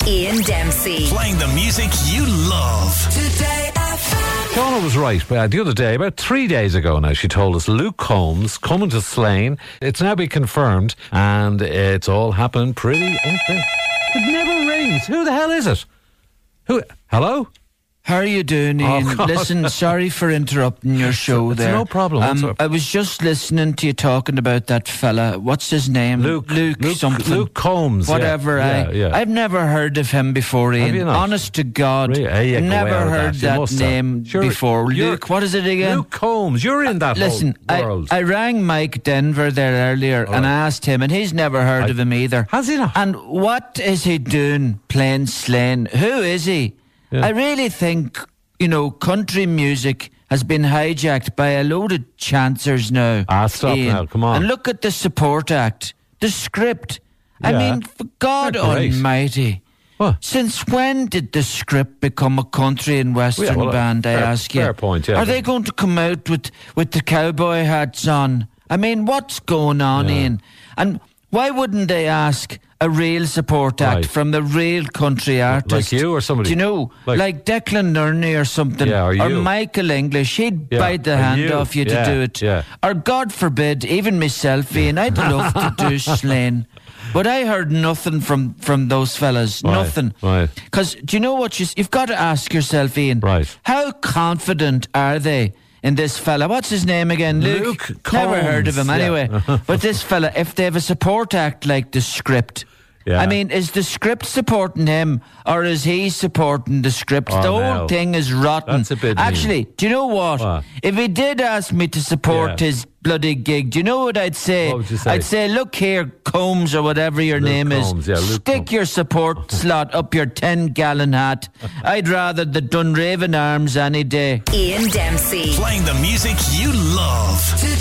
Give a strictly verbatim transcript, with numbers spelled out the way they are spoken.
Ian Dempsey. Playing the music you love. Today F M. Donna was right. Uh, the other day, about three days ago now, she told us Luke Combs coming to Slane. It's now been confirmed, and it's all happening pretty. It never rings. Who the hell is it? Who? Hello? How are you doing, Ian? Oh, Listen, sorry for interrupting your show It's there. no problem. Um, What's up? I was just listening to you talking about that fella. What's his name? Luke. Luke, Luke something. Luke Combs. yeah. Whatever. Yeah, I, yeah. I've never heard of him before, Ian. you not? Honest to God. Really? Hey, you go never out with heard that. You that, must have. name Sure, before. you're- Luke, what is it again? Luke Combs. You're in that Listen, whole I, world. I rang Mike Denver there earlier and I asked him, and he's never heard I- of him either. Has he not? And what is he doing playing Slane? Who is he? Yeah. I really think, you know, country music has been hijacked by a load of chancers now. Ah, stop Ian. now, come on. And look at the support act, the script. I Yeah. mean, for God They're great. Almighty. What? Since when did the script become a country and western Yeah, well, band, I fair- ask you? fair point, yeah. Are they going to come out with, with the cowboy hats on? I mean, what's going on, Yeah. Ian? And why wouldn't they ask a real support act Right. from the real country artist? you or somebody? Do you know? Like- Like, Declan Nerney or something. Yeah, or you. Michael English. He'd Yeah, bite the or hand you. off you Yeah, to do it. yeah. Or God forbid, even myself, Ian, I'd love to do Slane. But I heard nothing from, from those fellas. Right, Nothing. right. Because do you know what? You, you've got to ask yourself, Ian. Right. How confident are they in this fella? What's his name again? Luke Never heard of Combs, him yeah. anyway. But this fella, if they have a support act like the script, Yeah. I mean, is the script supporting him or is he supporting the script? Oh, the whole no. thing is rotten. That's a bit mean. Actually, do you know what? What? If he did ask me to support Yeah. his bloody gig, do you know what I'd say? What would you say? I'd say, look here, Combs or whatever your Luke name Combs, is. yeah, Luke Stick Combs. your support slot up your ten gallon hat. I'd rather the Dunraven Arms any day. Ian Dempsey. Playing the music you love. Today